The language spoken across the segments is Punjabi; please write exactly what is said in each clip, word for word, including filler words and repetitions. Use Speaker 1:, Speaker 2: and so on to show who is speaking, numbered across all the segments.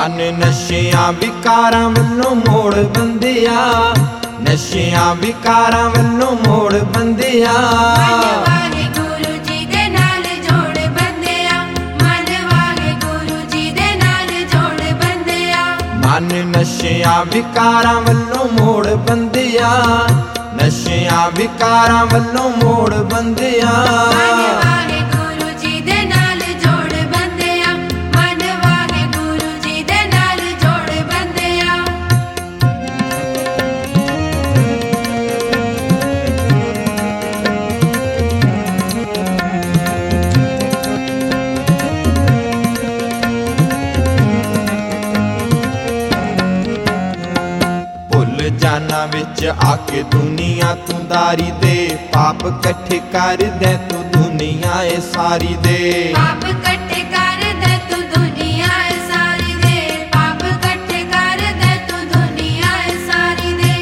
Speaker 1: ਮਨ ਨਸ਼ਿਆਂ ਵਿਕਾਰਾਂ ਵੱਲੋਂ ਮੋੜ ਬੰਦਿਆ, ਨਸ਼ਿਆਂ ਵਿਕਾਰਾਂ ਵੱਲੋਂ ਮੋੜ ਬੰਦਿਆ।
Speaker 2: ਵਾਹਿਗੁਰੂ ਜੀ ਦੇ ਨਾਲ ਜੋੜ ਬੰਦਿਆ, ਮਨ ਵਾਹਿਗੁਰੂ ਜੀ ਦੇ ਨਾਲ ਜੋੜ ਬੰਦਿਆ।
Speaker 1: ਮਨ ਨਸ਼ਿਆਂ ਵਿਕਾਰਾਂ ਵੱਲੋਂ ਮੋੜ ਬੰਦਿਆ, ਨਸ਼ਿਆਂ ਵਿਕਾਰਾਂ ਵੱਲੋਂ ਮੋੜ ਬੰਦਿਆ।
Speaker 2: ਵਾਹਿਗੁਰੂ ਜੀ ਦੇ ਨਾਲ ਜੋੜ ਬੰਦਿਆ, ਮਨ ਵਾਹਿਗੁਰੂ ਜੀ ਦੇ ਨਾਲ ਜੋੜ ਬੰਦਿਆ।
Speaker 1: ਭੁੱਲ ਜਾਣਾ ਵਿੱਚ ਆ ਕੇ ਦੁਨੀਆ ਤੂੰ ਦਾਰੀ ਦੇ, ਪਾਪ ਇਕੱਠੇ ਕਰਦੈ ਤੂੰ ਦੁਨੀਆ ਏ ਸਾਰੀ ਦੇ।
Speaker 2: ਪਾਪ ਇਕੱਠੇ ਕਰਦੈ ਤੂੰ ਦੁਨੀਆ ਏ ਸਾਰੀ ਦੇ, ਪਾਪ ਇਕੱਠੇ ਕਰਦੈ ਤੂੰ ਦੁਨੀਆ ਏ ਸਾਰੀ ਦੇ।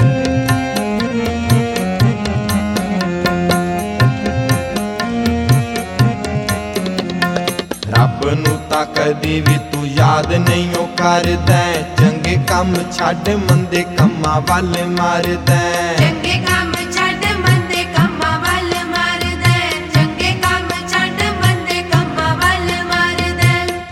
Speaker 1: ਰੱਬ ਨੂੰ ਤਾਂ ਕਦੀ ਵੀ ਤੂੰ ਯਾਦ ਨਹੀਂ ਓ ਕਰਦਾ, ਚੰਗੇ ਕੰਮ ਛੱਡ ਮੰਦੇ ਕੰਮਾਂ ਵੱਲ ਮਾਰਦਾ।
Speaker 2: ਚੰਗੇ ਕੰਮ ਛੱਡ ਮੰਦੇ ਕੰਮਾਂ ਵੱਲ ਮਾਰਦਾ, ਚੰਗੇ ਕੰਮ ਛੱਡ ਮੰਦੇ ਕੰਮਾਂ ਵੱਲ ਮਾਰਦਾ।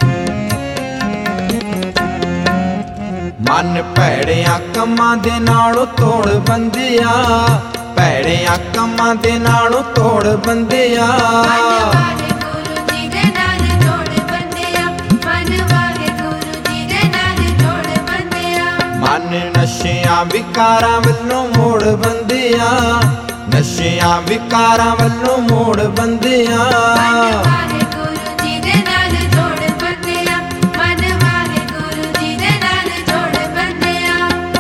Speaker 1: ਮਨ ਭੈੜਿਆਂ ਕੰਮਾਂ ਦੇ ਨਾਲੋਂ ਤੋੜ ਬੰਦਿਆ, ਭੈੜਿਆਂ ਕੰਮਾਂ ਦੇ ਨਾਲੋਂ ਤੋੜ ਬੰਦਿਆ।
Speaker 2: ਵਾਹਿਗੁਰੂ ਜੀ ਦੇ ਨਾਲ ਜੋੜ ਬੰਦਿਆ, ਮਨ ਵਾਹਿਗੁਰੂ ਜੀ ਦੇ ਨਾਲ ਜੋੜ ਬੰਦਿਆ।
Speaker 1: ਮਨ ਨਸ਼ਿਆਂ ਵਿਕਾਰਾਂ ਵੱਲੋਂ ਮੋੜ ਬੰਦਿਆ, ਨਸ਼ਿਆਂ ਵਿਕਾਰਾਂ ਵੱਲੋਂ ਮੋੜ ਬੰਦਿਆ।
Speaker 2: ਵਾਹਿਗੁਰੂ ਜੀ ਦੇ ਨਾਲ ਜੋੜ ਬੰਦਿਆ, ਮਨ ਵਾਹਿਗੁਰੂ ਜੀ ਦੇ ਨਾਲ ਜੋੜ ਬੰਦਿਆ।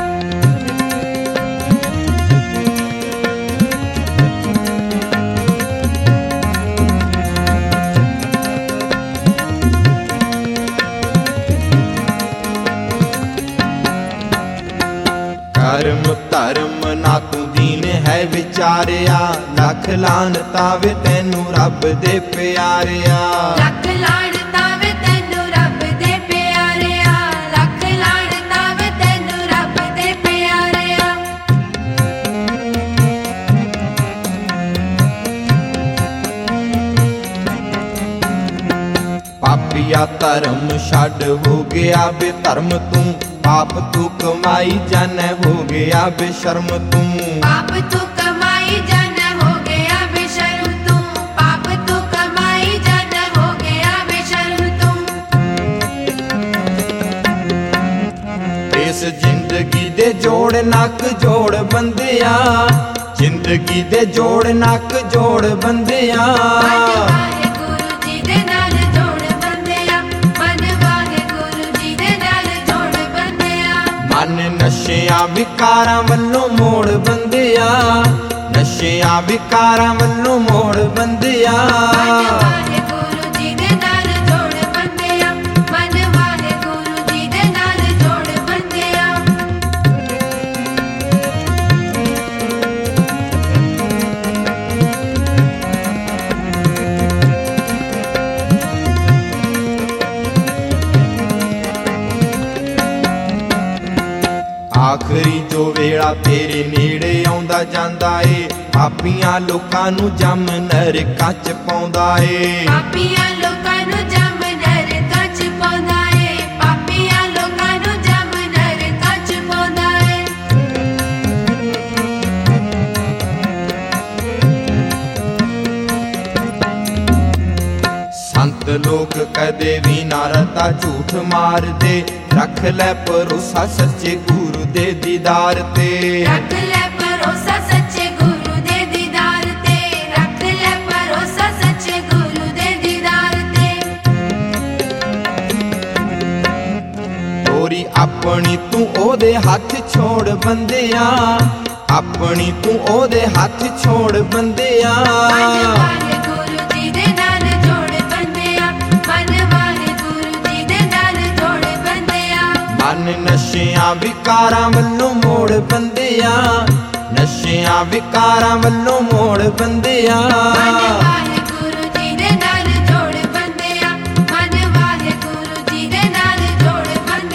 Speaker 1: ਕਰਮ ਧਰਮ ਨਾ ਤੂੰ ਦੀਨ ਹੈ ਵਿਚਾਰਿਆ, ਲੱਖ ਲਾਨਤਾਂ ਵੇ ਤੈਨੂੰ ਰੱਬ ਦੇ ਪਿਆਰਿਆ।
Speaker 2: ਲੱਖ ਲਾਣਤਾਂ ਵੇ ਤੈਨੂੰ ਰੱਬ ਦੇ ਪਿਆਰਿਆ, ਲੱਖ ਲਾਣਤਾਂ ਵੇ ਤੈਨੂੰ ਰੱਬ ਦੇ ਪਿਆਰਿਆ।
Speaker 1: ਪਾਪੀਆ ਧਰਮ ਛੱਡ ਹੋ ਗਿਆ ਬੇਧਰਮ ਤੂੰ, ਪਾਪ ਤੂੰ ਕਮਾਈ ਜਾਣੈ ਹੋ ਗਿਆ ਬੇਸ਼ਰਮ ਤੂੰ।
Speaker 2: ਪਾਪ ਤੂੰ ਕਮਾਈ ਜਾਣਾ ਹੋ ਗਿਆ ਬੇਸ਼ਰਮ ਤੂੰ, ਪਾਪ ਤੂੰ ਕਮਾਈ ਜਾਣਾ ਹੋ ਗਿਆ ਬੇਸ਼ਰਮ ਤੂੰ।
Speaker 1: ਇਸ ਜ਼ਿੰਦਗੀ ਦੇ ਜੋੜ ਨੱਕ ਜੋੜ ਬੰਦਿਆ, ਜ਼ਿੰਦਗੀ ਦੇ ਜੋੜ ਨੱਕ ਜੋੜ ਬੰਦਿਆ।
Speaker 2: ਵਾਹਿਗੁਰੂ ਜੀ ਦੇ ਨਾਲ ਜੋੜ ਬੰਦਿਆ, ਮਨ ਵਾਹਿਗੁਰੂ ਜੀ ਦੇ ਨਾਲ ਜੋੜ ਬੰਦਿਆ।
Speaker 1: ਮਨ ਨਸ਼ਿਆਂ ਵਿਕਾਰਾਂ ਵੱਲੋਂ ਮੋੜ ਬੰਦਿਆ, ਨਸ਼ਿਆਂ ਵਿਕਾਰਾਂ ਵੱਲੋਂ ਮੋੜ ਬੰਦਿਆ।
Speaker 2: ਵਾਹਿਗੁਰੂ ਜੀ ਦੇ ਨਾਲ ਜੋੜ ਬੰਦਿਆ, ਮਨ ਵਾਹਿਗੁਰੂ ਜੀ ਦੇ ਨਾਲ ਜੋੜ ਬੰਦਿਆ।
Speaker 1: ਆਖਰੀ ਜੋ ਵੇਲਾ ਤੇਰੇ ਨੇੜੇ ਆਉਂਦਾ ਜਾਂਦਾ ਏ, ਪਾਪੀਆਂ ਲੋਕਾਂ ਨੂੰ ਜੰਮ ਨਰਕਾਂ ਚ ਪਾਉਂਦਾ ਏ।
Speaker 2: ਪਾਪੀਆਂ ਲੋਕਾਂ ਨੂੰ ਜੰਮ ਨਰਕਾਂ ਚ ਪਾਉਂਦਾ ਏ, ਪਾਪੀਆਂ ਲੋਕਾਂ ਨੂੰ ਜੰਮ ਨਰਕਾਂ ਚ ਪਾਉਂਦਾ ਏ।
Speaker 1: ਸੰਤ ਲੋਕ ਕਦੇ ਵੀ ਨਾ ਰਤਾ ਝੂਠ ਮਾਰਦੇ, ਰੱਖ ਲੈ ਭਰੋਸਾ ਸੱਚੇ ਗੁਰੂ ਦੇ ਦੀਦਾਰ ਤੇ।
Speaker 2: ਰੱਖ ਲੈ ਭਰੋਸਾ ਸੱਚੇ ਗੁਰੂ ਦੇ ਦੀਦਾਰ ਤੇ, ਰੱਖ ਲੈ ਭਰੋਸਾ ਸੱਚੇ ਗੁਰੂ ਦੇ ਦੀਦਾਰ ਤੇ।
Speaker 1: ਤੋਰੀ ਆਪਣੀ ਤੂੰ ਉਹਦੇ ਹੱਥ ਛੋੜ ਬੰਦਿਆ, ਆਪਣੀ ਤੂੰ ਉਹਦੇ ਹੱਥ ਛੋੜ ਬੰਦਿਆ।
Speaker 2: ਵਾਹਿਗੁਰੂ ਜੀ ਦੇ ਨਾਲ ਜੋੜ ਬੰਦਿਆ, ਮਨ ਵਾਹਿਗੁਰੂ ਜੀ ਦੇ ਨਾਲ ਜੋੜ ਬੰਦਿਆ।
Speaker 1: ਮਨ ਨਸ਼ਿਆਂ ਵਿਕਾਰਾਂ ਵੱਲੋਂ ਮੋੜ ਬੰਦਿਆ, ਨਸ਼ਿਆਂ ਵਿਕਾਰਾਂ ਵੱਲੋਂ ਮੋੜ ਬੰਦਿਆ।
Speaker 2: ਵਾਹਿਗੁਰੂ ਜੀ ਦੇ ਨਾਲ ਜੋੜ ਬੰਦਿਆ, ਮਨ ਵਾਹਿਗੁਰੂ ਜੀ ਦੇ ਨਾਲ ਜੋੜ ਬੰਦਿਆ।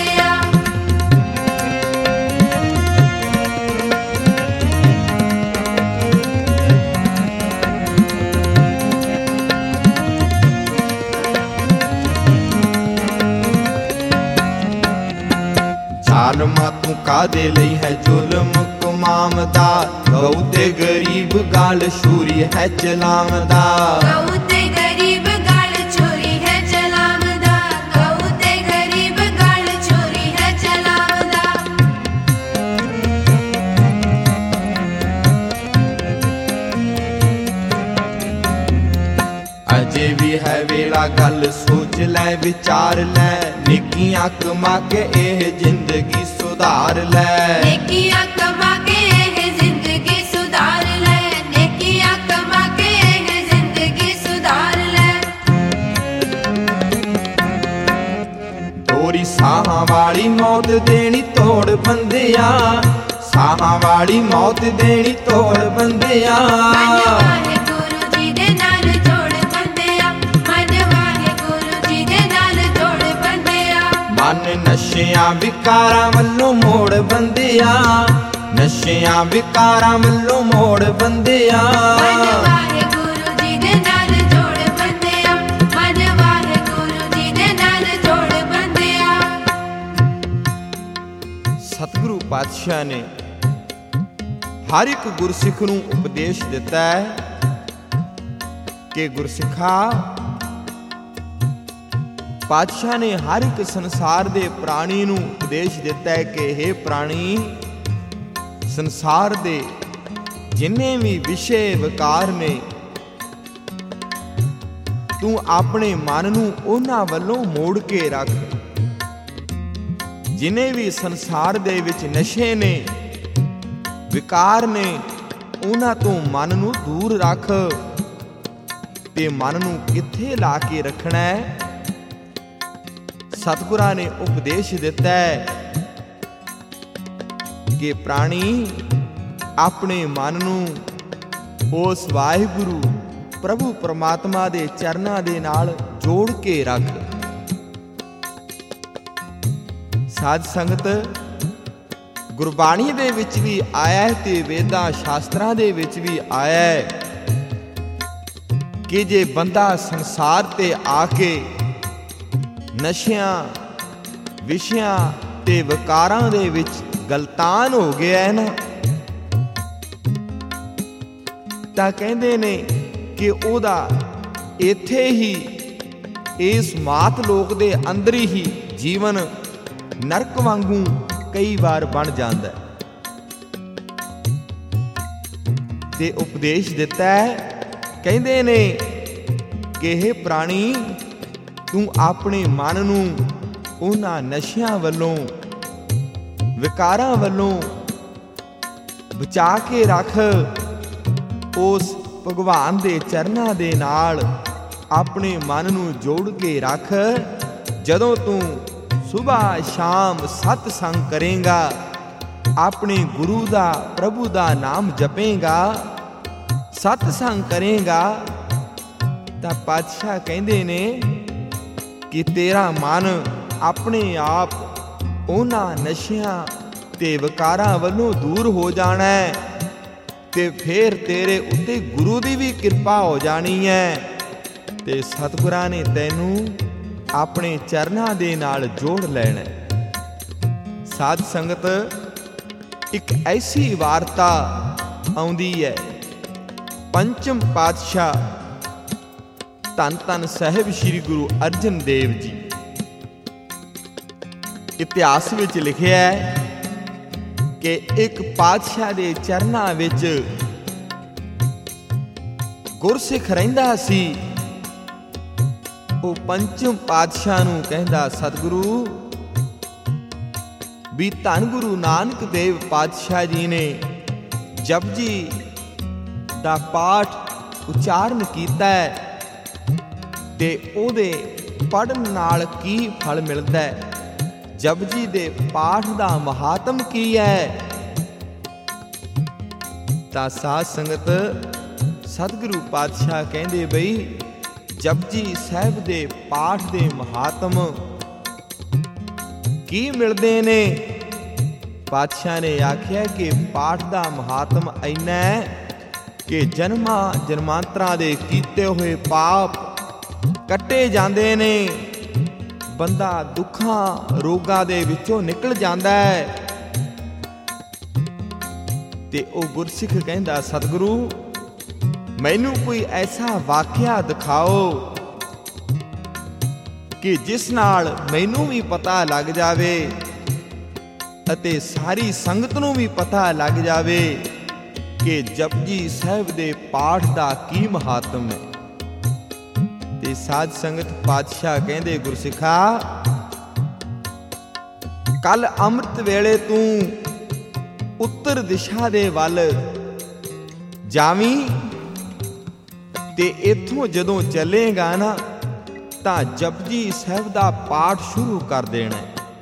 Speaker 1: ਜਾਨਮਾ ਤੂੰ ਕਾਦੇ ਲਈ ਹੈ ਜ਼ੁਲਮ ਕਮਾਮਦਾ। ਗਊ ਤੇ ਗਰੀਬ ਗਾਲ ਛੁਰੀ ਹੈ ਚਲਾਮਦਾ।
Speaker 2: ਗਊ ਤੇ ਗਰੀਬ ਗਾਲ ਛੁਰੀ ਹੈ ਚਲਾਮਦਾ। ਗਊ ਤੇ ਗਰੀਬ ਗਾਲ ਛੁਰੀ ਹੈ ਚਲਾਮਦਾ।
Speaker 1: ਅਜੇ ਵੀ ਹੈ ਵੇਲਾ ਗੱਲ ਸੋਚ ਲੈ ਵਿਚਾਰ ਲੈ। ਨੇਕੀਆਂ ਕਮਾ ਕੇ ਇਹ ਜ਼ਿੰਦਗੀ ਸੁਧਾਰ ਲੈ।
Speaker 2: ਨੇਕੀਆਂ ਕਮਾ ਕੇ ਇਹ ਜ਼ਿੰਦਗੀ ਸੁਧਾਰ ਲੈ। ਨੇਕੀਆਂ ਕਮਾ ਕੇ ਇਹ ਜ਼ਿੰਦਗੀ ਸੁਧਾਰ ਲੈ।
Speaker 1: ਤੋਰੀ ਸਾਹਾਂ ਵਾਲੀ ਮੌਤ ਦੇਣੀ ਤੋੜ ਬੰਦਿਆ। ਸਾਹਾਂ ਵਾਲੀ ਮੌਤ ਦੇਣੀ ਤੋੜ ਬੰਦਿਆ।
Speaker 2: ਮਨ ਵਾਹਿਗੁਰੂ ਜੀ ਦੇ ਨਾਲ ਜੋੜ ਬੰਦਿਆ। ਮਨ ਵਾਹਿਗੁਰੂ ਜੀ ਦੇ ਨਾਲ ਜੋੜ ਬੰਦਿਆ।
Speaker 1: ਮਨ ਨਸ਼ਿਆਂ ਵਿਕਾਰਾਂ ਵੱਲੋਂ ਮੋੜ ਬੰਦਿਆ। ਨਸ਼ਿਆਂ ਵਿਕਾਰਾਂ ਵੱਲੋਂ ਮੋੜ ਬੰਦਿਆ।
Speaker 2: ਮਨ ਵਾਹਿਗੁਰੂ ਜੀ ਦੇ ਨਾਲ ਜੋੜ ਬੰਦਿਆ। ਮਨ ਵਾਹਿਗੁਰੂ ਜੀ ਦੇ ਨਾਲ ਜੋੜ ਬੰਦਿਆ।
Speaker 1: ਸਤਿਗੁਰੂ ਪਾਤਸ਼ਾਹ ਨੇ ਹਰ ਇੱਕ ਗੁਰਸਿੱਖ ਨੂੰ ਉਪਦੇਸ਼ ਦਿੱਤਾ ਹੈ ਕਿ ਗੁਰਸਿੱਖਾ, ਪਾਤਸ਼ਾਹ ਨੇ ਹਰ ਇੱਕ ਸੰਸਾਰ ਦੇ ਪ੍ਰਾਣੀ ਨੂੰ ਉਪਦੇਸ਼ ਦਿੱਤਾ ਹੈ ਕਿ हे ਪ੍ਰਾਣੀ, ਸੰਸਾਰ ਦੇ ਜਿੰਨੇ ਵੀ ਵਿਸ਼ੇ ਵਿਕਾਰ ਨੇ, ਤੂੰ ਆਪਣੇ ਮਨ ਨੂੰ ਉਹਨਾਂ ਵੱਲੋਂ ਮੋੜ ਕੇ ਰੱਖ। ਜਿੰਨੇ ਵੀ ਸੰਸਾਰ ਦੇ ਵਿੱਚ ਨਸ਼ੇ ਨੇ, ਵਿਕਾਰ ਨੇ, ਉਹਨਾਂ ਤੋਂ ਮਨ ਨੂੰ ਦੂਰ ਰੱਖ। ਤੇ ਮਨ ਨੂੰ ਕਿੱਥੇ ਲਾ ਕੇ ਰੱਖਣਾ ਹੈ? ਸਤਿਗੁਰਾਂ ਨੇ ਉਪਦੇਸ਼ ਦਿੱਤਾ ਹੈ ਕਿ ਪ੍ਰਾਣੀ, ਆਪਣੇ ਮਨ ਨੂੰ ਉਸ ਵਾਹਿਗੁਰੂ ਪ੍ਰਭੂ ਪਰਮਾਤਮਾ ਦੇ ਚਰਨਾਂ ਦੇ ਨਾਲ ਜੋੜ ਕੇ ਰੱਖ। ਸਾਧ ਸੰਗਤ, ਗੁਰਬਾਣੀ ਦੇ ਵਿੱਚ ਵੀ ਆਇਆ ਹੈ ਤੇ ਵੇਦਾਂ ਸ਼ਾਸਤਰਾਂ ਦੇ ਵਿੱਚ ਵੀ ਆਇਆ ਹੈ ਕਿ ਜੇ ਬੰਦਾ ਸੰਸਾਰ ਤੇ ਆ ਕੇ ਨਸ਼ਿਆਂ, ਵਿਸ਼ਿਆਂ ਤੇ ਵਿਕਾਰਾਂ ਦੇ ਵਿੱਚ ਗਲਤਾਨ ਹੋ ਗਿਆ ਹੈ ਨਾ, ਤਾਂ ਕਹਿੰਦੇ ਨੇ ਕਿ ਉਹਦਾ ਇੱਥੇ ਹੀ ਇਸ ਮਾਤ ਲੋਕ ਦੇ ਅੰਦਰ ਹੀ ਜੀਵਨ ਨਰਕ ਵਾਂਗੂ ਕਈ ਵਾਰ ਬਣ ਜਾਂਦਾ। ਤੇ ਉਪਦੇਸ਼ ਦਿੱਤਾ ਹੈ, ਕਹਿੰਦੇ ਨੇ ਕਿ ਇਹ ਪ੍ਰਾਣੀ, ਤੂੰ ਆਪਣੇ ਮਨ ਨੂੰ ਉਹਨਾਂ ਨਸ਼ਿਆਂ ਵੱਲੋਂ, ਵਿਕਾਰਾਂ ਵੱਲੋਂ ਬਚਾ ਕੇ ਰੱਖ। ਉਸ ਭਗਵਾਨ ਦੇ ਚਰਨਾਂ ਦੇ ਨਾਲ ਆਪਣੇ ਮਨ ਨੂੰ ਜੋੜ ਕੇ ਰੱਖ। ਜਦੋਂ ਤੂੰ ਸੁਬਾਹ ਸ਼ਾਮ ਸਤ ਸੰਗ ਕਰੇਗਾ, ਆਪਣੇ ਗੁਰੂ ਦਾ, ਪ੍ਰਭੂ ਦਾ ਨਾਮ ਜਪੇਗਾ, ਸਤ ਸੰਗ ਕਰੇਗਾ, ਤਾਂ ਪਾਤਸ਼ਾਹ ਕਹਿੰਦੇ ਨੇ ਕਿ ਤੇਰਾ ਮਨ ਆਪਣੇ ਆਪ ਉਹਨਾਂ ਨਸ਼ਿਆਂ ਤੇ ਵਿਕਾਰਾਂ ਵੱਲੋਂ ਦੂਰ ਹੋ ਜਾਣਾ ਹੈ। ਤੇ ਫਿਰ ਤੇਰੇ ਉੱਤੇ ਗੁਰੂ ਦੀ ਵੀ ਕਿਰਪਾ ਹੋ ਜਾਣੀ ਹੈ। ਤੇ ਸਤਿਗੁਰਾਂ ਨੇ ਤੈਨੂੰ ਆਪਣੇ ਚਰਨਾਂ ਦੇ ਨਾਲ ਜੋੜ ਲੈਣਾ। ਸਾਧ ਸੰਗਤ, ਇੱਕ ਐਸੀ ਵਾਰਤਾ ਆਉਂਦੀ ਹੈ, ਪੰਚਮ ਪਾਤਸ਼ਾਹ ਧੰਨ ਧੰਨ ਸਾਹਿਬ ਸ੍ਰੀ ਗੁਰੂ ਅਰਜਨ ਦੇਵ ਜੀ, ਇਤਿਹਾਸ ਵਿੱਚ ਲਿਖਿਆ ਹੈ ਕਿ ਇੱਕ ਪਾਤਸ਼ਾਹ ਦੇ ਚਰਨਾਂ ਵਿੱਚ ਗੁਰਸਿੱਖ ਰਹਿੰਦਾ ਸੀ। ਉਹ ਪੰਚਮ ਪਾਤਸ਼ਾਹ ਨੂੰ ਕਹਿੰਦਾ, ਸਤਿਗੁਰੂ, ਵੀ ਧੰਨ ਗੁਰੂ ਨਾਨਕ ਦੇਵ ਪਾਤਸ਼ਾਹ ਜੀ ਨੇ ਜਪਜੀ ਦਾ ਪਾਠ ਉਚਾਰਨ ਕੀਤਾ ਹੈ ਤੇ ਉਹਦੇ ਪੜ੍ਹਨ ਨਾਲ ਕੀ ਫਲ ਮਿਲਦਾ ਹੈ? ਜਪਜੀ ਦੇ ਪਾਠ ਦਾ ਮਹਾਤਮ ਕੀ ਹੈ? ਤਾਂ ਸਾਧ ਸੰਗਤ, ਸਤਿਗੁਰੂ ਪਾਤਸ਼ਾਹ ਕਹਿੰਦੇ, ਬਈ ਜਪਜੀ ਸਾਹਿਬ ਦੇ ਪਾਠ ਦੇ ਮਹਾਤਮ ਕੀ ਮਿਲਦੇ ਨੇ? ਪਾਤਸ਼ਾਹ ਨੇ ਆਖਿਆ ਕਿ ਪਾਠ ਦਾ ਮਹਾਤਮ ਇੰਨਾ ਹੈ ਕਿ ਜਨਮਾਂ ਜਨਮਾਂਤਰਾਂ ਦੇ ਕੀਤੇ ਹੋਏ ਪਾਪ ਕੱਟੇ ਜਾਂਦੇ ਨੇ, ਬੰਦਾ ਦੁੱਖਾਂ ਰੋਗਾਂ ਦੇ ਵਿੱਚੋਂ ਨਿਕਲ ਜਾਂਦਾ ਹੈ। ਤੇ ਉਹ ਗੁਰਸਿੱਖ ਕਹਿੰਦਾ, ਸਤਿਗੁਰੂ ਮੈਨੂੰ ਕੋਈ ਐਸਾ ਵਾਕਿਆ ਦਿਖਾਓ ਕਿ ਜਿਸ ਨਾਲ ਮੈਨੂੰ ਵੀ ਪਤਾ ਲੱਗ ਜਾਵੇ ਅਤੇ ਸਾਰੀ ਸੰਗਤ ਨੂੰ ਵੀ ਪਤਾ ਲੱਗ ਜਾਵੇ ਕਿ ਜਪਜੀ ਸਾਹਿਬ ਦੇ ਪਾਠ ਦਾ ਕੀ ਮਹਾਤਮ ਹੈ। ਤੇ ਸਾਧ ਸੰਗਤ ਪਾਤਸ਼ਾਹ ਕਹਿੰਦੇ, ਗੁਰਸਿੱਖਾ ਕੱਲ ਅੰਮ੍ਰਿਤ ਵੇਲੇ ਤੂੰ ਉੱਤਰ ਦਿਸ਼ਾ ਦੇ ਵੱਲ ਜਾਵੀਂ ਤੇ ਇੱਥੋਂ ਜਦੋਂ ਚੱਲੇਗਾ ਨਾ ਤਾਂ ਜਪਜੀ ਸਾਹਿਬ ਦਾ ਪਾਠ ਸ਼ੁਰੂ ਕਰ ਦੇਣਾ।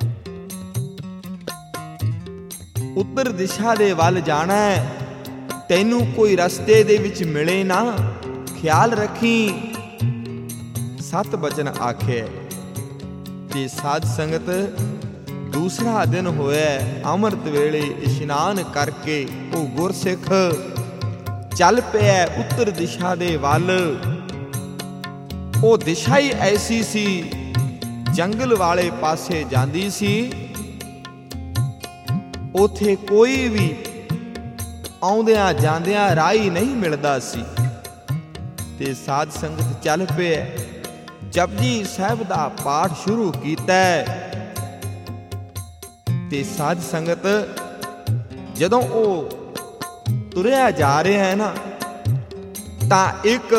Speaker 1: ਉੱਤਰ ਦਿਸ਼ਾ ਦੇ ਵੱਲ ਜਾਣਾ ਹੈ, ਤੈਨੂੰ ਕੋਈ ਰਸਤੇ ਦੇ ਵਿੱਚ ਮਿਲੇ ਨਾ, ਖਿਆਲ ਰੱਖੀ। ਸਤ ਬਚਨ ਆਖੇ। ਤੇ ਸਾਧ ਸੰਗਤ ਦੂਸਰਾ ਦਿਨ ਹੋਇਆ, ਅੰਮ੍ਰਿਤ ਵੇਲੇ ਇਸ਼ਨਾਨ ਕਰਕੇ ਉਹ ਗੁਰਸਿੱਖ ਚੱਲ ਪਿਆ ਉੱਤਰ ਦਿਸ਼ਾ ਦੇ ਵੱਲ। ਉਹ ਦਿਸ਼ਾ ਹੀ ਐਸੀ ਸੀ, ਜੰਗਲ ਵਾਲੇ ਪਾਸੇ ਜਾਂਦੀ ਸੀ। ਉਥੇ ਕੋਈ ਵੀ ਆਉਂਦਿਆਂ ਜਾਂਦਿਆਂ ਰਾਹੀ ਨਹੀਂ ਮਿਲਦਾ ਸੀ। ਤੇ ਸਾਧ ਸੰਗਤ ਚੱਲ ਪਿਆ, ਜਪਜੀ ਸਾਹਿਬ ਦਾ ਪਾਠ ਸ਼ੁਰੂ ਕੀਤਾ। ਤੇ ਸਾਧ ਸੰਗਤ ਜਦੋਂ ਉਹ ਤੁਰਿਆ ਜਾ ਰਿਹਾ ਹੈ ਨਾ, ਤਾਂ ਇੱਕ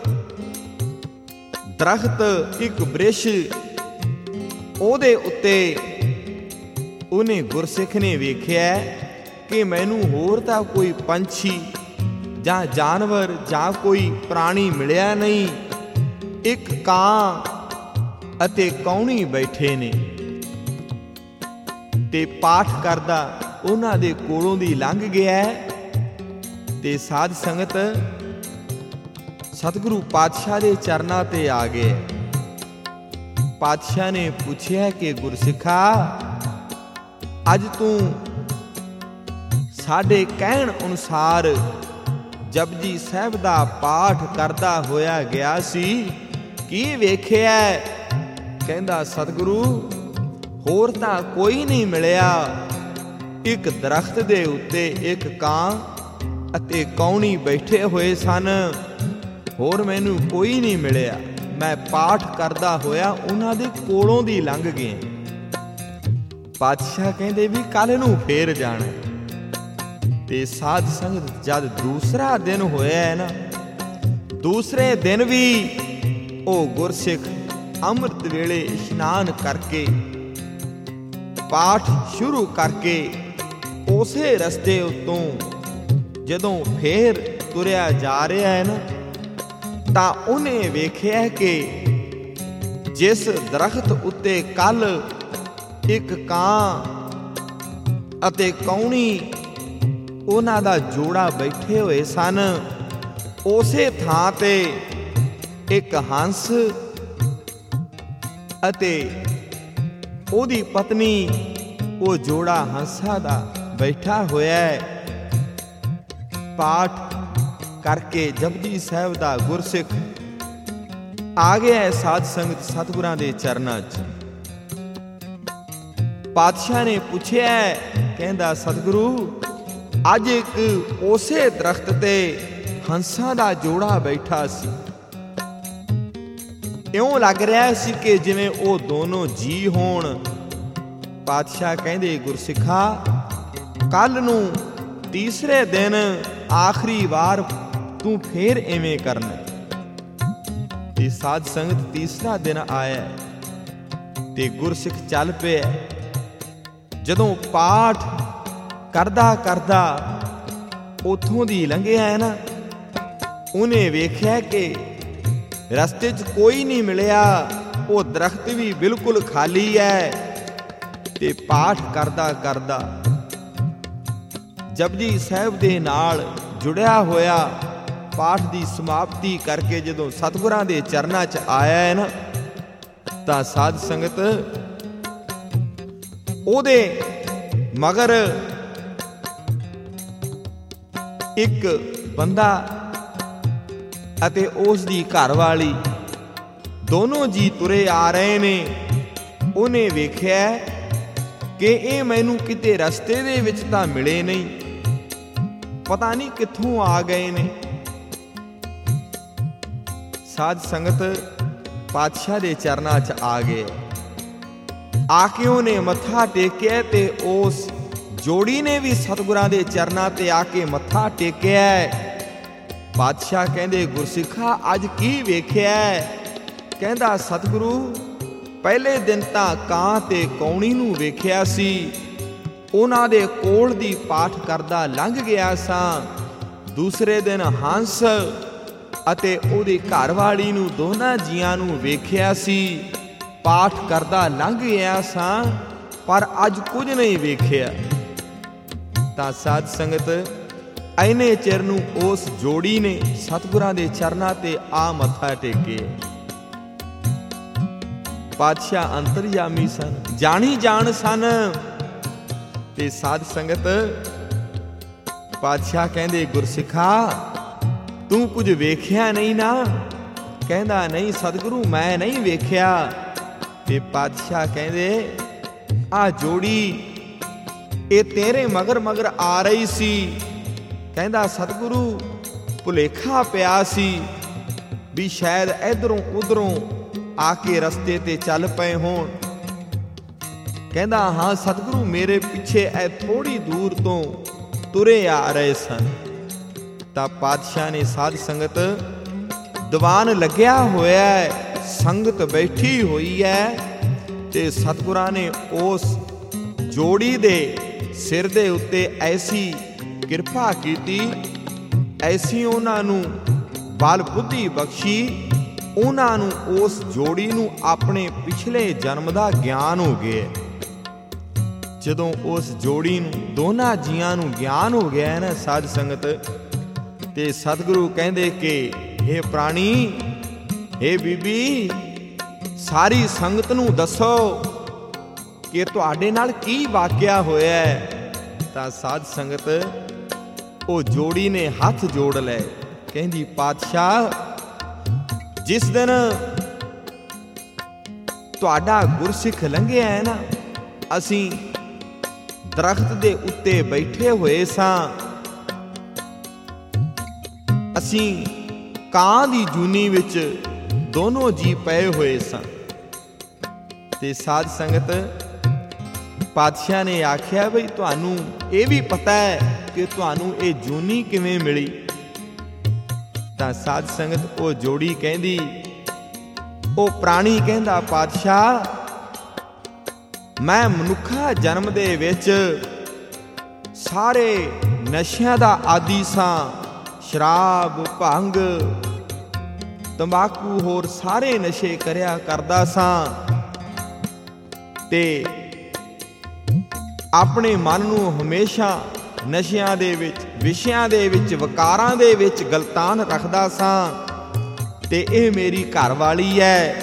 Speaker 1: ਦਰਖਤ, ਇੱਕ ਬ੍ਰਿਸ਼, ਉਹਦੇ ਉੱਤੇ ਉਹਨੇ ਗੁਰਸਿੱਖ ਨੇ ਵੇਖਿਆ ਕਿ ਮੈਨੂੰ ਹੋਰ ਤਾਂ ਕੋਈ ਪੰਛੀ ਜਾਂ ਜਾਨਵਰ ਜਾਂ ਕੋਈ ਪ੍ਰਾਣੀ ਮਿਲਿਆ ਨਹੀਂ। ਇੱਕ ਕਾਂ ਅਤੇ ਕੌਣੀ ਬੈਠੇ ਨੇ ਤੇ ਪਾਠ ਕਰਦਾ ਉਹਨਾਂ ਦੇ ਕੋਲੋਂ ਦੀ ਲੰਘ ਗਿਆ। ਤੇ ਸਾਧ ਸੰਗਤ ਸਤਿਗੁਰੂ ਪਾਤਸ਼ਾਹ ਦੇ ਚਰਨਾਂ ਤੇ ਆ ਗਏ। ਪਾਤਸ਼ਾਹ ਨੇ ਪੁੱਛਿਆ ਕਿ ਗੁਰਸਿੱਖਾ, ਅੱਜ ਤੂੰ ਸਾਡੇ ਕਹਿਣ ਅਨੁਸਾਰ ਜਪਜੀ ਸਾਹਿਬ ਦਾ ਪਾਠ ਕਰਦਾ ਹੋਇਆ ਗਿਆ ਸੀ, ਕੀ ਵੇਖਿਆ? ਕਹਿੰਦਾ, ਸਤਿਗੁਰੂ ਹੋਰ ਤਾਂ ਕੋਈ ਨਹੀਂ ਮਿਲਿਆ। ਇੱਕ ਦਰਖਤ ਦੇ ਉੱਤੇ ਇੱਕ ਕਾਂ ਅਤੇ ਕੌਣੀ ਬੈਠੇ ਹੋਏ ਸਨ, ਹੋਰ ਮੈਨੂੰ ਕੋਈ ਨਹੀਂ ਮਿਲਿਆ। ਮੈਂ ਪਾਠ ਕਰਦਾ ਹੋਇਆ ਉਹਨਾਂ ਦੇ ਕੋਲੋਂ ਦੀ ਲੰਘ ਗਿਆ। ਪਾਤਸ਼ਾਹ ਕਹਿੰਦੇ ਵੀ ਕੱਲ ਨੂੰ ਫੇਰ ਜਾਣਾ। ਤੇ ਸਾਧ ਸੰਗਤ ਜਦ ਦੂਸਰਾ ਦਿਨ ਹੋਇਆ ਹੈ ਨਾ, ਦੂਸਰੇ ਦਿਨ ਵੀ ਉਹ ਗੁਰਸਿੱਖ ਅੰਮ੍ਰਿਤ ਵੇਲੇ ਇਸ਼ਨਾਨ ਕਰਕੇ ਪਾਠ ਸ਼ੁਰੂ ਕਰਕੇ ਉਸੇ ਰਸਤੇ ਉੱਤੋਂ ਜਦੋਂ ਫੇਰ ਤੁਰਿਆ ਜਾ ਰਿਹਾ ਹੈ ਨਾ, ਤਾਂ ਉਹਨੇ ਵੇਖਿਆ ਕਿ ਜਿਸ ਦਰਖਤ ਉੱਤੇ ਕੱਲ ਇੱਕ ਕਾਂ ਅਤੇ ਕੌਣੀ ਉਹਨਾਂ ਦਾ ਜੋੜਾ ਬੈਠੇ ਹੋਏ ਸਨ, ਉਸੇ ਥਾਂ ਤੇ ਇੱਕ ਹੰਸ ਅਤੇ ਉਹਦੀ ਪਤਨੀ, ਉਹ ਜੋੜਾ ਹੰਸਾਂ ਦਾ ਬੈਠਾ ਹੋਇਆ ਹੈ। ਪਾਠ ਕਰਕੇ ਜਪਜੀ ਸਾਹਿਬ ਦਾ ਗੁਰਸਿੱਖ ਆ ਗਿਆ ਸਾਧ ਸੰਗਤ ਸਤਿਗੁਰਾਂ ਦੇ ਚਰਨਾਂ 'ਚ। ਪਾਤਸ਼ਾਹ ਨੇ ਪੁੱਛਿਆ, ਕਹਿੰਦਾ, ਸਤਿਗੁਰੂ ਅੱਜ ਇੱਕ ਉਸੇ ਦਰਖਤ ਤੇ ਹੰਸਾਂ ਦਾ ਜੋੜਾ ਬੈਠਾ ਸੀ। ਇਉਂ ਲੱਗ ਰਿਹਾ ਸੀ ਕਿ ਜਿਵੇਂ ਉਹ ਦੋਨੋਂ ਜੀ ਹੋਣ। ਪਾਤਸ਼ਾਹ ਕਹਿੰਦੇ, ਗੁਰਸਿੱਖਾ ਕੱਲ ਨੂੰ ਤੀਸਰੇ ਦਿਨ ਆਖਰੀ ਵਾਰ ਤੂੰ ਫੇਰ ਐਵੇਂ ਕਰਨਾ। ਤੇ ਸਾਧ ਸੰਗਤ ਤੀਸਰਾ ਦਿਨ ਆਇਆ ਤੇ ਗੁਰਸਿੱਖ ਚੱਲ ਪਿਆ। ਜਦੋਂ ਪਾਠ ਕਰਦਾ ਕਰਦਾ ਉਥੋਂ ਦੀ ਲੰਘਿਆ ਹੈ ਨਾ, ਉਹਨੇ ਵੇਖਿਆ ਕਿ ਰਸਤੇ 'ਚ ਕੋਈ ਨਹੀਂ ਮਿਲਿਆ, ਉਹ ਦਰਖਤ ਵੀ ਬਿਲਕੁਲ ਖਾਲੀ ਹੈ। ਤੇ ਪਾਠ ਕਰਦਾ ਕਰਦਾ ਜਪਜੀ ਸਾਹਿਬ ਦੇ ਨਾਲ ਜੁੜਿਆ ਹੋਇਆ ਪਾਠ ਦੀ ਸਮਾਪਤੀ ਕਰਕੇ ਜਦੋਂ ਸਤਿਗੁਰਾਂ ਦੇ ਚਰਨਾਂ 'ਚ ਆਇਆ ਹੈ ਨਾ, ਤਾਂ ਸਾਧ ਸੰਗਤ ਉਹਦੇ ਮਗਰ ਇੱਕ ਬੰਦਾ ਅਤੇ ਉਸ ਦੀ ਘਰਵਾਲੀ ਦੋਨੋਂ ਜੀ ਤੁਰੇ ਆ ਰਹੇ ਨੇ। ਉਹਨੇ ਵੇਖਿਆ ਕਿ ਇਹ ਮੈਨੂੰ ਕਿਤੇ ਰਸਤੇ ਦੇ ਵਿੱਚ ਤਾਂ ਮਿਲੇ ਨਹੀਂ, ਪਤਾ ਨਹੀਂ ਕਿੱਥੋਂ ਆ ਗਏ ਨੇ। ਸਾਧ ਸੰਗਤ ਪਾਤਸ਼ਾਹ ਦੇ ਚਰਨਾਂ 'ਚ ਆ ਗਏ। ਆ ਕੇ ਉਹਨੇ ਮੱਥਾ ਟੇਕਿਆ ਤੇ ਉਸ ਜੋੜੀ ਨੇ ਵੀ ਸਤਿਗੁਰਾਂ ਦੇ ਚਰਨਾਂ ਤੇ ਆ ਕੇ ਮੱਥਾ ਟੇਕਿਆ। ਪਾਤਸ਼ਾਹ ਕਹਿੰਦੇ, ਗੁਰਸਿੱਖਾ ਅੱਜ ਕੀ ਵੇਖਿਆ? ਕਹਿੰਦਾ, ਸਤਿਗੁਰੂ ਪਹਿਲੇ ਦਿਨ ਤਾਂ ਕਾਂ ਤੇ ਕੌਣੀ ਨੂੰ ਵੇਖਿਆ ਸੀ, ਉਹਨਾਂ ਦੇ ਕੋਲ ਦੀ ਪਾਠ ਕਰਦਾ ਲੰਘ ਗਿਆ ਸਾਂ। ਦੂਸਰੇ ਦਿਨ ਹੰਸ ਅਤੇ ਉਹਦੀ ਘਰਵਾਲੀ ਨੂੰ, ਦੋਨਾਂ ਜੀਆਂ ਨੂੰ ਵੇਖਿਆ ਸੀ, ਪਾਠ ਕਰਦਾ ਲੰਘ ਗਿਆ ਸਾਂ, ਪਰ ਅੱਜ ਕੁਝ ਨਹੀਂ ਵੇਖਿਆ। ਤਾਂ ਸਾਧ ਸੰਗਤ ਐਨੇ ਚਿਰ ਨੂੰ ਉਸ ਜੋੜੀ ਨੇ ਸਤਿਗੁਰਾਂ ਦੇ ਚਰਨਾਂ ਤੇ ਆ ਮੱਥਾ ਟੇਕੇ। ਪਾਤਸ਼ਾਹ ਅੰਤਰਜਾਮੀ ਸਨ, ਜਾਣੀ ਜਾਣ ਸਨ। ਤੇ ਸਾਧ ਸੰਗਤ ਪਾਤਸ਼ਾਹ ਕਹਿੰਦੇ, ਗੁਰਸਿੱਖਾ ਤੂੰ ਕੁਝ ਵੇਖਿਆ ਨਹੀਂ ਨਾ? ਕਹਿੰਦਾ, ਨਹੀਂ ਸਤਿਗੁਰੂ ਮੈਂ ਨਹੀਂ ਵੇਖਿਆ। ਤੇ ਪਾਤਸ਼ਾਹ ਕਹਿੰਦੇ, ਆ ਜੋੜੀ ਇਹ ਤੇਰੇ ਮਗਰ ਮਗਰ ਆ ਰਹੀ ਸੀ। ਕਹਿੰਦਾ, ਸਤਿਗੁਰੂ ਭੁਲੇਖਾ ਪਿਆ ਸੀ ਵੀ ਸ਼ਾਇਦ ਇਧਰੋਂ ਉਧਰੋਂ ਆ ਕੇ ਰਸਤੇ ਤੇ ਚੱਲ ਪਏ ਹੋਣ। ਕਹਿੰਦਾ, ਹਾਂ ਸਤਿਗੁਰੂ ਮੇਰੇ ਪਿੱਛੇ ਐ ਥੋੜੀ ਦੂਰ ਤੋਂ ਤੁਰੇ ਆ ਰਹੇ ਸਨ। ਤਾਂ ਪਾਤਸ਼ਾਹ ਨੇ, ਸਾਧ ਸੰਗਤ ਦੀਵਾਨ ਲੱਗਿਆ ਹੋਇਆ ਹੈ, ਸੰਗਤ ਬੈਠੀ ਹੋਈ ਹੈ, ਤੇ ਸਤਿਗੁਰਾਂ ਨੇ ਉਸ ਜੋੜੀ ਦੇ ਸਿਰ ਦੇ ਉੱਤੇ ਐਸੀ ਕਿਰਪਾ ਕੀਤੀ, ਐਸੀ ਉਹਨਾਂ ਨੂੰ ਬਲ ਬੁੱਧੀ ਬਖਸ਼ੀ, ਉਹਨਾਂ ਨੂੰ ਉਸ ਜੋੜੀ ਨੂੰ ਆਪਣੇ ਪਿਛਲੇ ਜਨਮ ਦਾ ਗਿਆਨ ਹੋ ਗਿਆ। ਜਦੋਂ ਉਸ ਜੋੜੀ ਨੂੰ, ਦੋਨਾਂ ਜੀਆਂ ਨੂੰ ਗਿਆਨ ਹੋ ਗਿਆ ਨਾ ਸਾਧ ਸੰਗਤ, ਤੇ ਸਤਿਗੁਰੂ ਕਹਿੰਦੇ ਕਿ ਹੇ ਪ੍ਰਾਣੀ, ਹੇ ਬੀਬੀ, ਸਾਰੀ ਸੰਗਤ ਨੂੰ ਦੱਸੋ ਕਿ ਤੁਹਾਡੇ ਨਾਲ ਕੀ ਵਾਕਿਆ ਹੋਇਆ ਹੈ। ਤਾਂ ਸਾਧ ਸੰਗਤ ਉਹ ਜੋੜੀ ਨੇ ਹੱਥ ਜੋੜ ਲਏ। ਕਹਿੰਦੀ, ਪਾਤਸ਼ਾਹ ਜਿਸ ਦਿਨ ਤੁਹਾਡਾ ਗੁਰਸਿੱਖ ਲੰਘਿਆ ਹੈ ਨਾ, ਅਸੀਂ ਦਰਖਤ ਦੇ ਉੱਤੇ ਬੈਠੇ ਹੋਏ ਸਾਂ, ਅਸੀਂ ਕਾਂ ਦੀ ਜੂਨੀ ਵਿੱਚ ਦੋਨੋਂ ਜੀ ਪਏ ਹੋਏ ਸਾਂ। ਤੇ ਸਾਧ ਸੰਗਤ ਪਾਤਸ਼ਾਹ ਨੇ ਆਖਿਆ, ਬਈ ਤੁਹਾਨੂੰ ਇਹ ਵੀ ਪਤਾ ਹੈ ਕਿ ਤੁਹਾਨੂੰ ਇਹ ਜੂਨੀ ਕਿਵੇਂ ਮਿਲੀ? ਤਾਂ ਸਾਧ ਸੰਗਤ ਉਹ ਜੋੜੀ ਕਹਿੰਦੀ, ਉਹ ਪ੍ਰਾਣੀ ਕਹਿੰਦਾ, ਪਾਤਸ਼ਾਹ ਮੈਂ ਮਨੁੱਖਾ ਜਨਮ ਦੇ ਵਿੱਚ ਸਾਰੇ ਨਸ਼ਿਆਂ ਦਾ ਆਦੀ ਸਾਂ, ਸ਼ਰਾਬ, ਭੰਗ, ਤੰਬਾਕੂ, ਹੋਰ ਸਾਰੇ ਨਸ਼ੇ ਕਰਿਆ ਕਰਦਾ ਸਾਂ, ਤੇ ਆਪਣੇ ਮਨ ਨੂੰ ਹਮੇਸ਼ਾ ਨਸ਼ਿਆਂ ਦੇ ਵਿੱਚ, ਵਿਸ਼ਿਆਂ ਦੇ ਵਿੱਚ, ਵਿਕਾਰਾਂ ਦੇ ਵਿੱਚ ਗਲਤਾਨ ਰੱਖਦਾ ਸਾਂ। ਤੇ ਇਹ ਮੇਰੀ ਘਰਵਾਲੀ ਹੈ,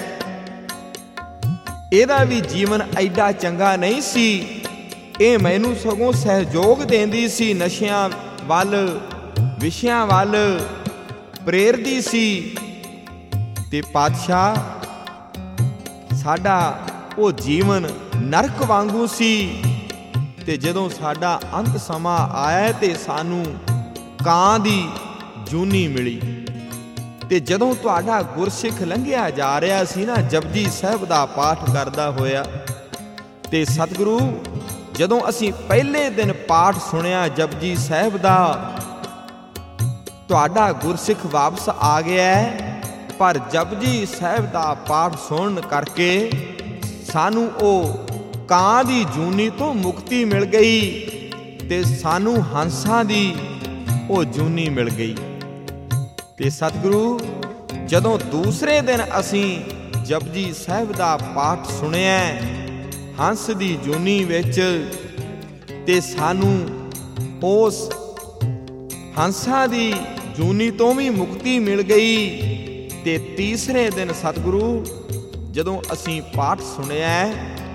Speaker 1: ਇਹਦਾ ਵੀ ਜੀਵਨ ਐਡਾ ਚੰਗਾ ਨਹੀਂ ਸੀ, ਇਹ ਮੈਨੂੰ ਸਗੋਂ ਸਹਿਯੋਗ ਦਿੰਦੀ ਸੀ, ਨਸ਼ਿਆਂ ਵੱਲ, ਵਿਸ਼ਿਆਂ ਵੱਲ ਪ੍ਰੇਰਦੀ ਸੀ। ਤੇ ਪਾਤਸ਼ਾਹ ਸਾਡਾ ਉਹ ਜੀਵਨ ਨਰਕ ਵਾਂਗੂ ਸੀ, ਤੇ ਜਦੋਂ ਸਾਡਾ ਅੰਤ ਸਮਾਂ ਆਇਆ ਤੇ ਸਾਨੂੰ ਕਾਂ ਦੀ ਜੂਨੀ ਮਿਲੀ। ਤੇ ਜਦੋਂ ਤੁਹਾਡਾ ਗੁਰਸਿੱਖ ਲੰਘਿਆ ਜਾ ਰਿਹਾ ਸੀ ਨਾ, ਜਪਜੀ ਸਾਹਿਬ ਦਾ ਪਾਠ ਕਰਦਾ ਹੋਇਆ, ਤੇ ਸਤਿਗੁਰੂ ਜਦੋਂ ਅਸੀਂ ਪਹਿਲੇ ਦਿਨ ਪਾਠ ਸੁਣਿਆ ਜਪਜੀ ਸਾਹਿਬ ਦਾ, ਤੁਹਾਡਾ ਗੁਰਸਿੱਖ ਵਾਪਸ ਆ ਗਿਆ, ਪਰ ਜਪਜੀ ਸਾਹਿਬ ਦਾ ਪਾਠ ਸੁਣਨ ਕਰਕੇ ਸਾਨੂੰ ਉਹ ਕਾਂ ਦੀ ਜੂਨੀ ਤੋਂ ਮੁਕਤੀ ਮਿਲ ਗਈ, ਤੇ ਸਾਨੂੰ ਹੰਸਾਂ ਦੀ ਉਹ ਜੂਨੀ ਮਿਲ ਗਈ। ਤੇ ਸਤਿਗੁਰੂ ਜਦੋਂ ਦੂਸਰੇ ਦਿਨ ਅਸੀਂ ਜਪਜੀ ਸਾਹਿਬ ਦਾ ਪਾਠ ਸੁਣਿਆ ਹੰਸ ਦੀ ਜੂਨੀ ਵਿੱਚ, ਤੇ ਸਾਨੂੰ ਉਸ ਹੰਸਾਂ ਦੀ ਜੂਨੀ ਤੋਂ ਵੀ ਮੁਕਤੀ ਮਿਲ ਗਈ। ਤੇ ਤੀਸਰੇ ਦਿਨ ਸਤਿਗੁਰੂ ਜਦੋਂ ਅਸੀਂ ਪਾਠ ਸੁਣਿਆ,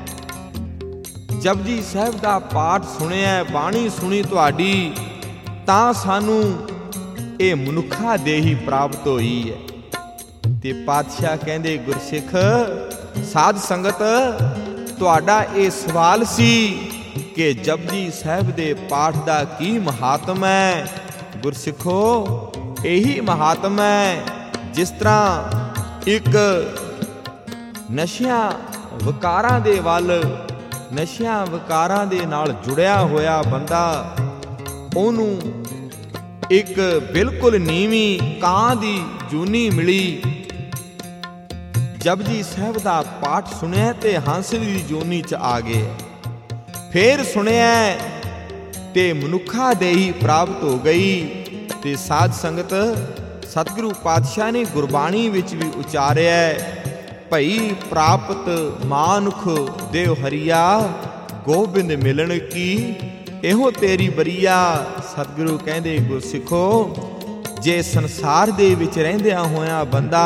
Speaker 1: ਜਪਜੀ ਸਾਹਿਬ ਦਾ ਪਾਠ ਸੁਣਿਆ, ਬਾਣੀ ਸੁਣੀ ਤੁਹਾਡੀ, ਤਾਂ ਸਾਨੂੰ ਇਹ ਮਨੁੱਖਾ ਦੇਹੀ ਪ੍ਰਾਪਤ ਹੋਈ ਹੈ। ਤੇ ਪਾਤਸ਼ਾਹ ਕਹਿੰਦੇ, ਗੁਰਸਿੱਖ ਸਾਧ ਸੰਗਤ ਤੁਹਾਡਾ ਇਹ ਸਵਾਲ ਸੀ ਕਿ ਜਪਜੀ ਸਾਹਿਬ ਦੇ ਪਾਠ ਦਾ ਕੀ ਮਹਾਤਮ ਹੈ। ਗੁਰਸਿੱਖੋ, ਇਹੀ ਮਹਾਤਮ ਹੈ। ਜਿਸ ਤਰ੍ਹਾਂ ਇੱਕ ਨਸ਼ਿਆਂ ਵਿਕਾਰਾਂ ਦੇ ਵੱਲ, ਨਸ਼ਿਆਂ ਵਿਕਾਰਾਂ ਦੇ ਨਾਲ ਜੁੜਿਆ ਹੋਇਆ ਬੰਦਾ, ਉਹਨੂੰ ਇੱਕ ਬਿਲਕੁਲ ਨੀਵੀਂ ਕਾਂ ਦੀ ਜੂਨੀ ਮਿਲੀ। ਜਪਜੀ ਸਾਹਿਬ ਦਾ ਪਾਠ ਸੁਣਿਆ ਤੇ ਹੰਸ ਦੀ ਜੂਨੀ ਚ ਆ ਗਏ। ਫੇਰ ਸੁਣਿਆ ਤੇ ਮਨੁੱਖਾ ਦੇਹੀ ਪ੍ਰਾਪਤ ਹੋ ਗਈ। ਤੇ ਸਾਧ ਸੰਗਤ, ਸਤਿਗੁਰੂ ਪਾਤਸ਼ਾਹ ਨੇ ਗੁਰਬਾਣੀ ਵਿੱਚ ਵੀ ਉਚਾਰਿਆ, ਭਈ ਪ੍ਰਾਪਤ ਮਾਨੁਖ ਦੇਵ ਹਰੀਆ, ਗੋਬਿੰਦ ਮਿਲਣ ਕੀ ਇਹੋ ਤੇਰੀ ਬਰੀਆ। ਸਤਿਗੁਰੂ ਕਹਿੰਦੇ, ਗੁਰਸਿੱਖੋ, ਜੇ ਸੰਸਾਰ ਦੇ ਵਿੱਚ ਰਹਿੰਦਿਆਂ ਹੋਇਆਂ ਬੰਦਾ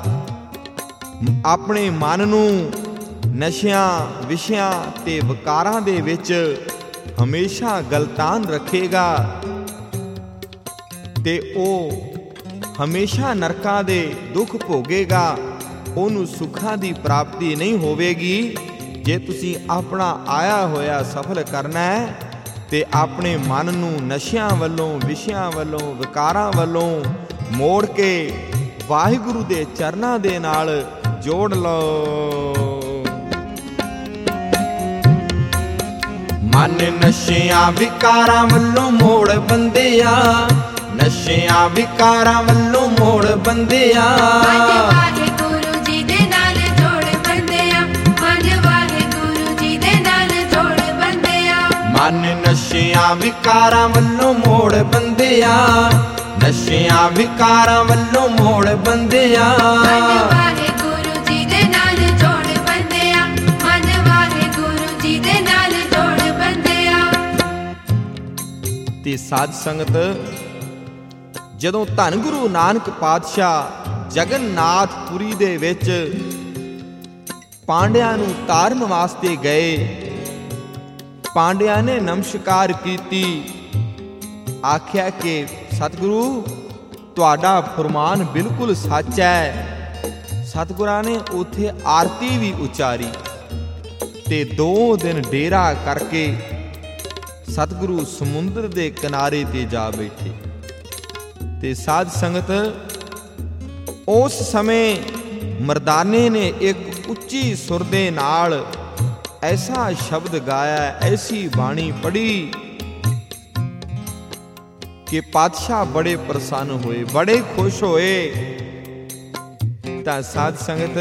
Speaker 1: ਆਪਣੇ ਮਨ ਨੂੰ ਨਸ਼ਿਆਂ, ਵਿਸ਼ਿਆਂ ਤੇ ਵਿਕਾਰਾਂ ਦੇ ਵਿੱਚ ਹਮੇਸ਼ਾ ਗਲਤਾਨ ਰੱਖੇਗਾ ਤੇ ਉਹ ਹਮੇਸ਼ਾ ਨਰਕਾਂ ਦੇ ਦੁੱਖ ਭੋਗੇਗਾ, ਉਹਨੂੰ ਸੁੱਖਾਂ ਦੀ ਪ੍ਰਾਪਤੀ ਨਹੀਂ ਹੋਵੇਗੀ। ਜੇ ਤੁਸੀਂ ਆਪਣਾ ਆਇਆ ਹੋਇਆ ਸਫਲ ਕਰਨਾ ਹੈ ਤੇ ਆਪਣੇ ਮਨ ਨੂੰ ਨਸ਼ਿਆਂ ਵੱਲੋਂ, ਵਿਸ਼ਿਆਂ ਵੱਲੋਂ, ਵਿਕਾਰਾਂ ਵੱਲੋਂ ਮੋੜ ਕੇ ਵਾਹਿਗੁਰੂ ਦੇ ਚਰਨਾਂ ਦੇ ਨਾਲ ਜੋੜ ਲਓ। ਮਨ ਨਸ਼ਿਆਂ ਵਿਕਾਰਾਂ ਵੱਲੋਂ ਮੋੜ ਬੰਦਿਆ, ਨਸ਼ਿਆਂ ਵਿਕਾਰਾਂ ਵੱਲੋਂ ਮੋੜ ਬੰਦਿਆ।
Speaker 2: ਮਨ ਵਾਹਿਗੁਰੂ ਜੀ ਦੇ ਨਾਲ ਜੋੜ ਬੰਦਿਆ, ਮਨ ਵਾਹਿਗੁਰੂ ਜੀ ਦੇ ਨਾਲ ਜੋੜ ਬੰਦਿਆ।
Speaker 1: ਮਨ ਨਸ਼ਿਆਂ ਵਿਕਾਰਾਂ ਵੱਲੋਂ ਮੋੜ ਬੰਦਿਆ, ਨਸ਼ਿਆਂ ਵਿਕਾਰਾਂ ਵੱਲੋਂ ਮੋੜ ਬੰਦਿਆ।
Speaker 2: ਮਨ ਵਾਹਿਗੁਰੂ ਜੀ ਦੇ ਨਾਲ ਜੋੜ ਬੰਦਿਆ, ਮਨ ਵਾਹਿਗੁਰੂ ਜੀ ਦੇ ਨਾਲ ਜੋੜ ਬੰਦਿਆ।
Speaker 1: ਤੇ ਸਾਧ ਸੰਗਤ, ਜਦੋਂ ਧੰਨ ਗੁਰੂ ਨਾਨਕ ਪਾਤਸ਼ਾਹ ਜਗਨਨਾਥਪੁਰੀ ਦੇ ਵਿੱਚ ਪਾਂਡਿਆਂ ਨੂੰ ਤਾਰਨ ਵਾਸਤੇ ਗਏ, ਪਾਂਡਿਆਂ ਨੇ ਨਮਸਕਾਰ ਕੀਤੀ, ਆਖਿਆ ਕਿ ਸਤਿਗੁਰੂ, ਤੁਹਾਡਾ ਫਰਮਾਨ ਬਿਲਕੁਲ ਸੱਚ ਹੈ। ਸਤਿਗੁਰਾਂ ਨੇ ਉੱਥੇ ਆਰਤੀ ਵੀ ਉਚਾਰੀ ਤੇ ਦੋ ਦਿਨ ਡੇਰਾ ਕਰਕੇ ਸਤਿਗੁਰੂ ਸਮੁੰਦਰ ਦੇ ਕਿਨਾਰੇ ਤੇ ਜਾ ਬੈਠੇ। ਤੇ ਸਾਧ ਸੰਗਤ, ਉਸ ਸਮੇਂ ਮਰਦਾਨੇ ਨੇ ਇੱਕ ਉੱਚੀ ਸੁਰ ਦੇ ਨਾਲ ਐਸਾ ਸ਼ਬਦ ਗਾਇਆ, ਐਸੀ ਬਾਣੀ ਪੜ੍ਹੀ ਕਿ ਪਾਤਸ਼ਾਹ ਬੜੇ ਪ੍ਰਸੰਨ ਹੋਏ, ਬੜੇ ਖੁਸ਼ ਹੋਏ। ਤਾਂ ਸਾਧ ਸੰਗਤ,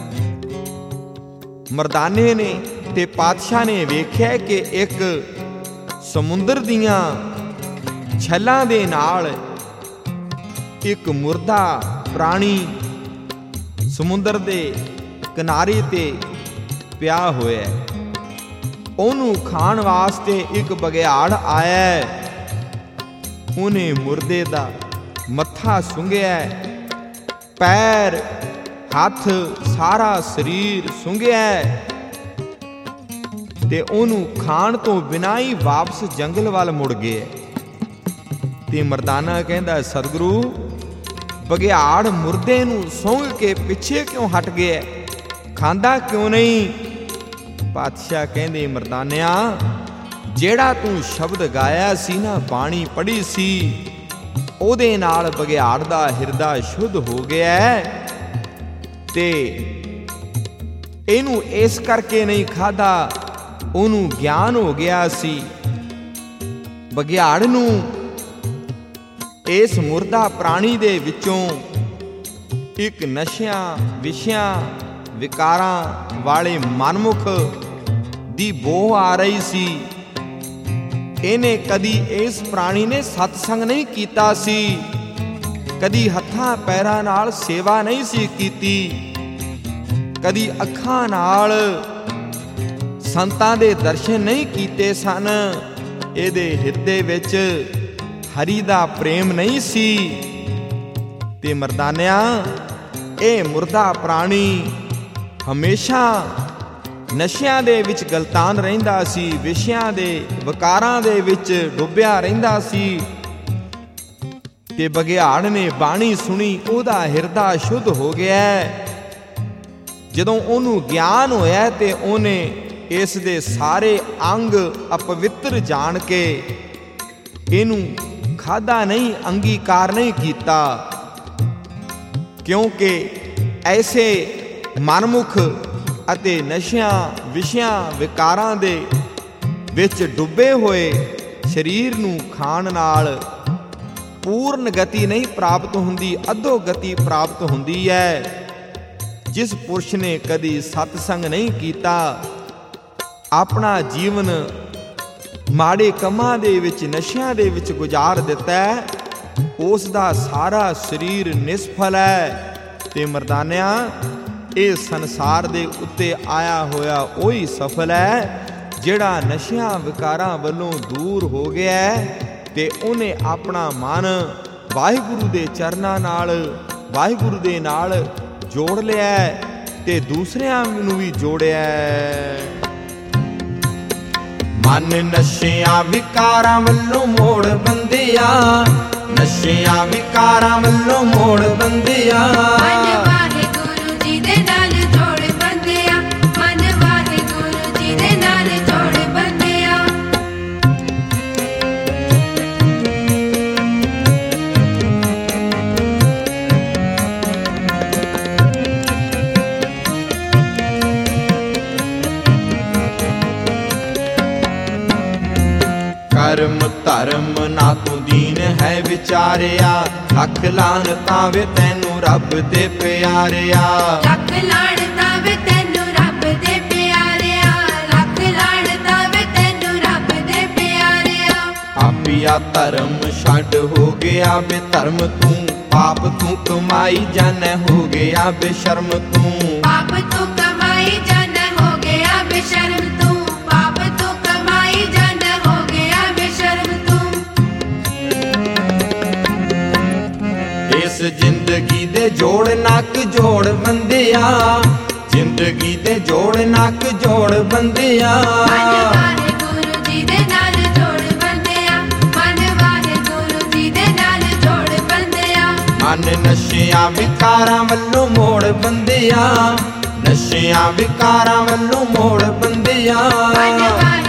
Speaker 1: ਮਰਦਾਨੇ ਨੇ ਤੇ ਪਾਤਸ਼ਾਹ ਨੇ ਵੇਖਿਆ ਕਿ ਇੱਕ ਸਮੁੰਦਰ ਦੀਆਂ ਛੱਲਾਂ ਦੇ ਨਾਲ ਇੱਕ ਮੁਰਦਾ ਪ੍ਰਾਣੀ ਸਮੁੰਦਰ ਦੇ ਕਿਨਾਰੇ ਤੇ ਪਿਆ ਹੋਇਆ। ਉਹਨੂੰ ਖਾਣ ਵਾਸਤੇ ਇੱਕ ਬਘਿਆੜ ਆਇਆ। ਉਹਨੇ ਮੁਰਦੇ ਦਾ ਮੱਥਾ ਸੁੰਘਿਆ, ਪੈਰ, ਹੱਥ, ਸਾਰਾ ਸਰੀਰ ਸੁੰਘਿਆ ਤੇ ਉਹਨੂੰ ਖਾਣ ਤੋਂ ਬਿਨਾਂ ਹੀ ਵਾਪਸ ਜੰਗਲ ਵੱਲ ਮੁੜ ਗਿਆ। ਤੇ ਮਰਦਾਨਾ ਕਹਿੰਦਾ, ਸਤਿਗੁਰੂ, ਬਘਿਆੜ ਮੁਰਦੇ ਨੂੰ ਸੁੰਘ ਕੇ ਪਿੱਛੇ ਕਿਉਂ ਹਟ ਗਿਆ, ਖਾਂਦਾ ਕਿਉਂ ਨਹੀਂ? ਪਾਤਸ਼ਾਹ ਕਹਿੰਦੇ, ਮਰਦਾਨਿਆ, ਜਿਹੜਾ ਤੂੰ ਸ਼ਬਦ ਗਾਇਆ ਸੀ ਨਾ, ਬਾਣੀ ਪੜ੍ਹੀ ਸੀ, ਉਹਦੇ ਨਾਲ ਬਘਿਆੜ ਦਾ ਹਿਰਦਾ ਸ਼ੁੱਧ ਹੋ ਗਿਆ ਤੇ ਇਹਨੂੰ ਇਸ ਕਰਕੇ ਨਹੀਂ ਖਾਧਾ, ਉਹਨੂੰ ਗਿਆਨ ਹੋ ਗਿਆ ਸੀ। ਬਘਿਆੜ ਨੂੰ ਇਸ ਮੁਰਦਾ ਪ੍ਰਾਣੀ ਦੇ ਵਿੱਚੋਂ ਇੱਕ ਨਸ਼ਿਆਂ, ਵਿਸ਼ਿਆਂ, ਵਿਕਾਰਾਂ ਵਾਲੇ ਮਨਮੁਖ ਦੀ ਬੋਹ ਆ ਰਹੀ ਸੀ। ਇਹਨੇ ਕਦੀ, ਇਸ ਪ੍ਰਾਣੀ ਨੇ ਸਤਸੰਗ ਨਹੀਂ ਕੀਤਾ ਸੀ, ਕਦੀ ਹੱਥਾਂ ਪੈਰਾਂ ਨਾਲ ਸੇਵਾ ਨਹੀਂ ਸੀ ਕੀਤੀ, ਕਦੀ ਅੱਖਾਂ ਨਾਲ ਸੰਤਾਂ ਦੇ ਦਰਸ਼ਨ ਨਹੀਂ ਕੀਤੇ ਸਨ। ਇਹਦੇ ਹਿਰਦੇ ਵਿੱਚ ਹਰੀ ਦਾ ਪ੍ਰੇਮ ਨਹੀਂ ਸੀ। ਤੇ ਮਰਦਾਨਿਆ, ਇਹ ਮੁਰਦਾ ਪ੍ਰਾਣੀ ਹਮੇਸ਼ਾ ਨਸ਼ਿਆਂ ਦੇ ਵਿੱਚ ਗਲਤਾਨ ਰਹਿੰਦਾ ਸੀ, ਵਿਸ਼ਿਆਂ ਦੇ ਵਿਕਾਰਾਂ ਦੇ ਵਿੱਚ ਡੁੱਬਿਆ ਰਹਿੰਦਾ ਸੀ। ਤੇ ਬਘਿਆੜ ਨੇ ਬਾਣੀ ਸੁਣੀ, ਉਹਦਾ ਹਿਰਦਾ ਸ਼ੁੱਧ ਹੋ ਗਿਆ। ਜਦੋਂ ਉਹਨੂੰ ਗਿਆਨ ਹੋਇਆ ਤੇ ਉਹਨੇ ਇਸ ਦੇ ਸਾਰੇ ਅੰਗ ਅਪਵਿੱਤਰ ਜਾਣ ਕੇ ਇਹਨੂੰ ਖਾਧਾ ਨਹੀਂ, ਅੰਗੀਕਾਰ ਨਹੀਂ ਕੀਤਾ, ਕਿਉਂਕਿ ਐਸੇ ਮਨਮੁਖ ਅਤੇ ਨਸ਼ਿਆਂ ਵਿਸ਼ਿਆਂ ਵਿਕਾਰਾਂ ਦੇ ਵਿੱਚ ਡੁੱਬੇ ਹੋਏ ਸਰੀਰ ਨੂੰ ਖਾਣ ਨਾਲ ਪੂਰਨ ਗਤੀ ਨਹੀਂ ਪ੍ਰਾਪਤ ਹੁੰਦੀ, ਅੱਧੋ ਗਤੀ ਪ੍ਰਾਪਤ ਹੁੰਦੀ ਹੈ। ਜਿਸ ਪੁਰਸ਼ ਨੇ ਕਦੀ ਸਤਸੰਗ ਨਹੀਂ ਕੀਤਾ, ਆਪਣਾ ਜੀਵਨ ਮਾੜੇ ਕੰਮਾਂ ਦੇ ਵਿੱਚ, ਨਸ਼ਿਆਂ ਦੇ ਵਿੱਚ ਗੁਜ਼ਾਰ ਦਿੱਤਾ, ਉਸ ਦਾ ਸਾਰਾ ਸਰੀਰ ਨਿਸਫਲ ਹੈ। ਤੇ ਮਰਦਾਨਿਆਂ, ਇਹ ਸੰਸਾਰ ਦੇ ਉੱਤੇ ਆਇਆ ਹੋਇਆ ਉਹੀ ਸਫਲ ਹੈ ਜਿਹੜਾ ਨਸ਼ਿਆਂ ਵਿਕਾਰਾਂ ਵੱਲੋਂ ਦੂਰ ਹੋ ਗਿਆ ਤੇ ਉਹਨੇ ਆਪਣਾ ਮਨ ਵਾਹਿਗੁਰੂ ਦੇ ਚਰਨਾਂ ਨਾਲ, ਵਾਹਿਗੁਰੂ ਦੇ ਨਾਲ ਜੋੜ ਲਿਆ ਤੇ ਦੂਸਰਿਆਂ ਨੂੰ ਵੀ ਜੋੜਿਆ। ਮਨ ਨਸ਼ਿਆਂ ਵਿਕਾਰਾਂ ਵੱਲੋਂ ਮੋੜ ਬੰਦਿਆ, ਨਸ਼ਿਆਂ ਵਿਕਾਰਾਂ ਵੱਲੋਂ ਮੋੜ ਬੰਦਿਆ।
Speaker 2: ਮਨ ਵਾਹਿਗੁਰੂ ਜੀ ਦੇ ਨਾਲ ਜੋੜ ਬੰਦਿਆ, ਮਨ ਵਾਹਿਗੁਰੂ ਜੀ ਦੇ ਨਾਲ ਜੋੜ ਬੰਦਿਆ।
Speaker 1: ਕਰਮ ਧਰਮ ਨਾ ਤੂੰ ਦੀਨ ਹੈ ਵਿਚਾਰਿਆ, ਲੱਖ ਲਾਨਤਾਂ ਵੇ ਤੈਨੂੰ ਰੱਬ ਦੇ ਪਿਆਰਿਆ।
Speaker 2: ਲੱਖ ਲਾਨਤਾਂ ਵੇ ਤੈਨੂੰ ਰੱਬ ਦੇ ਪਿਆਰਿਆ, ਲੱਖ ਲਾਨਤਾਂ ਵੇ ਤੈਨੂੰ ਰੱਬ ਦੇ ਪਿਆਰਿਆ।
Speaker 1: ਆਪਿਆ ਧਰਮ ਛੱਡ ਹੋ ਗਿਆ ਬੇਧਰਮ ਤੂੰ, ਪਾਪ ਤੂੰ ਕਮਾਈ ਜਾਣੈ ਹੋ ਗਿਆ ਬੇਸ਼ਰਮ ਤੂੰ।
Speaker 2: ਪਾਪ ਤੂੰ ਕਮਾਈ ਜਾਣੈ ਹੋ ਗਿਆ ਬੇਸ਼ਰਮ ਤੂੰ, ਪਾਪ ਤੂੰ ਕਮਾਈ ਜਾਣੈ ਹੋ ਗਿਆ ਬੇਸ਼ਰਮ ਤੂੰ। ਇਸ
Speaker 1: ਜ਼ਿੰਦਗੀ ਦੇ ਜੋੜ ਨੱਕ ਜੋੜ ਬੰਦਿਆ, ਜ਼ਿੰਦਗੀ ਦੇ ਜੋੜ ਨੱਕ ਜੋੜ ਬੰਦਿਆ।
Speaker 2: ਮਨ ਵਾਹਿਗੁਰੂ ਜੀ ਦੇ ਨਾਲ ਜੋੜ ਬੰਦਿਆ, ਮਨ ਵਾਹਿਗੁਰੂ ਜੀ ਦੇ ਨਾਲ ਜੋੜ ਬੰਦਿਆ।
Speaker 1: ਮਨ ਨਸ਼ਿਆਂ ਵਿਕਾਰਾਂ ਵੱਲੋਂ ਮੋੜ ਬੰਦਿਆ, ਨਸ਼ਿਆਂ ਵਿਕਾਰਾਂ ਵੱਲੋਂ ਮੋੜ ਬੰਦਿਆ।
Speaker 2: ਮਨ